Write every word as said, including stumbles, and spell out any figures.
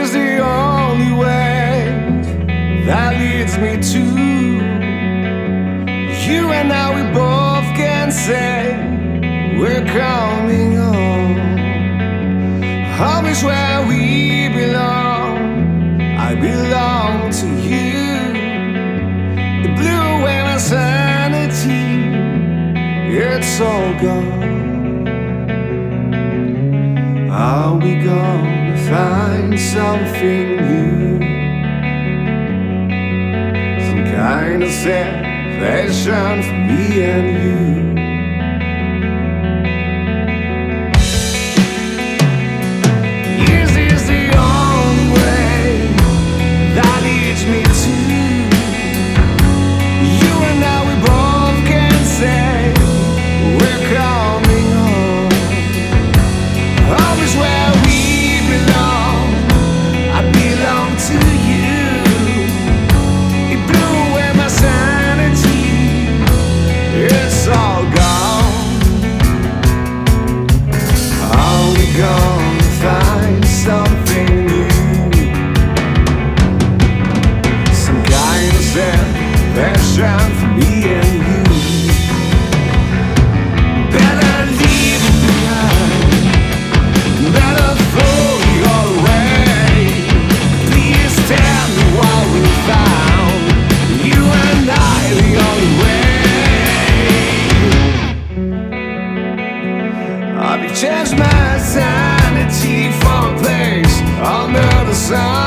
is the only way that leads me to you, and now we both can say we're coming home. Home is where we belong. I belong to you. It blew away my sanity. It's all gone. Are we gonna find something new? Some kind of salvation for me and you. Passion for me and you. Better leave it behind. Better throw your way. Please tell me what we found. You and I, the only way. I've changed my sanity for a place under the sun.